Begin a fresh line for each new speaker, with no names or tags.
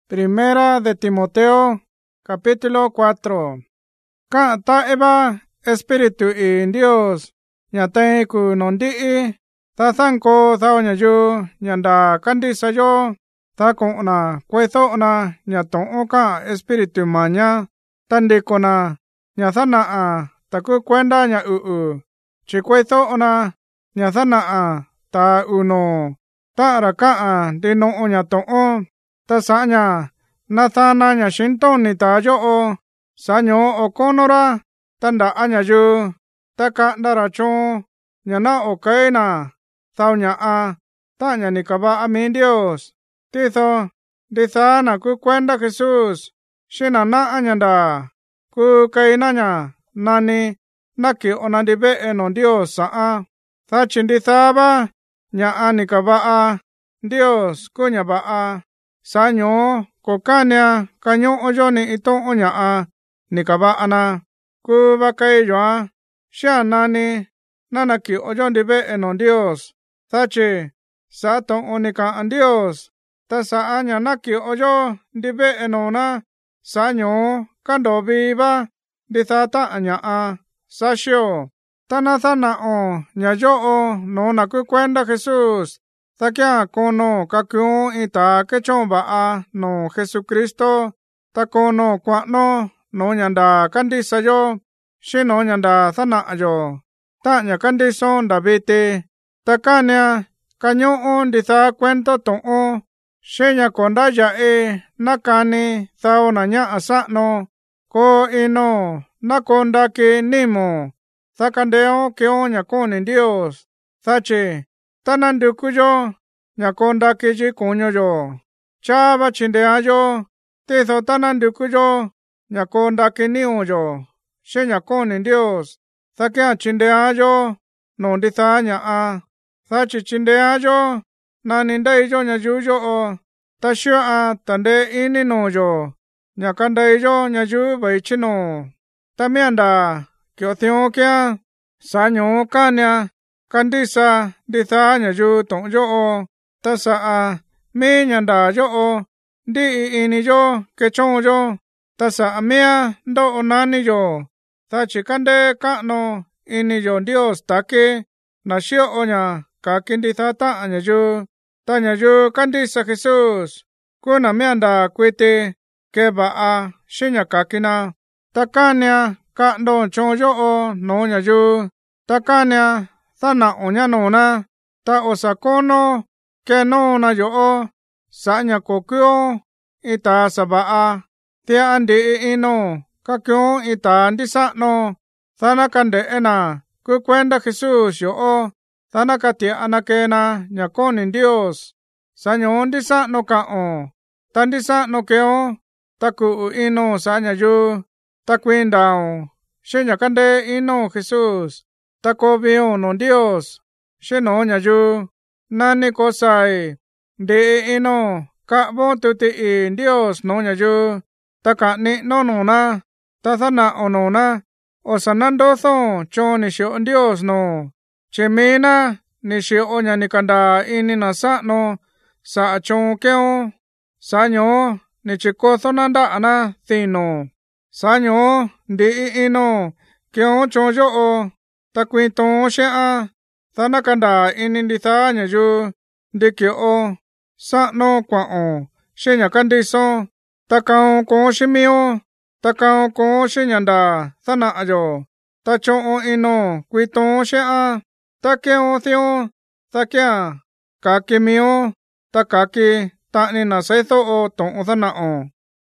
Primera de Timoteo, capítulo 4. Ka taeba espiritu in Dios, nyate ku nondi ta thanko thao nyayu nyanda kandi sayo ta kona kwetho na nyaton ka espiritu manya tandi kona nyathana taku kwenda nya chi kwetho na nyathana ta uno ta raka dino nyaton ta sanya nathana nya shinton ni ta yo sanyo okonora tanda anyayu taka ndaracho nyana okaina thao nya ta nya nikaba amin Dios titho ditha na ku kwenda Jesus shina na anyanda ku kaina nya nani naki onandibe eno Dios sa tha chinditha ba nya nikaba Dios kunya ba sanyo kokanya kanyo ojoni ito onya nikaba ana ku bakai yoa sha nani nanaki ojondibe eno Dios thache sa ton onika an Dios ta sa anya naki ojo dibe eno na sanyo kandobi ba dithata anya sashio tanathana nya yo no na ku kwenda Jesus takya kono kakyo ita kechomba no Jesucristo takono kwano no nyanda kandi sayo shino nyanda thana ayo ta nya kandi son Davite takanya kanyo on ditha kwento ton shenya konda ya nakani thao na nya asano ko ino nakonda ke nimo thakandeo kyo nya koni Dios thache tanandukuyo nyakonda keji konyo yo chaba chindeayo titho tanandukuyo nyakonda kenio yo shenya koni Dios thakea chindeayo no ditha nya thachi chindeayo nanindai yo nyayuyo tashua tande ini no yo nyakandai yo nyayu baichino tamianda kyo thio kya sanyo kanya kandisa ditha nyayu ton yo tasa me nyanda yo di ini yo kechon yo tasa mea ndo onani yo thachi kande kano ini yo Dios take na shio onya ka kinditha ta nyayu ta nyayu kandisa Jesus kuna meanda kwete keba shinya kakina takanya ka ndo chon yo no nyayu takanya thana onya no na ta osakono keno na yo sanya kokyo ita saba tia andi ino kakyo ita ndisa no thana kande ena ku kwenda Jesus yo thana katia anakena nyakoni Dios sanyo ndisa no ka tandisa no keo taku ino sanya yu takwindao shenya kande ino Jesus takobio no Dios sheno nyayu nani kosai de ino ka bo tuti Dios no nyayu taka ni no na tathana onona osanando tho choni shio Dios no chemina ni shio onya nikanda ini na sa no sa achon keo sanyo ni chikotho nanda ana thino sanyo di ino keo chonjo takwito shea thana kanda ini ditha nyayu dikyo sa no kwa shenya kandiso takao ko shimio takao ko shenyanda thana ayo tacho ino kwito shea takeo thio takya kakimio takaki tani na saitho ton thana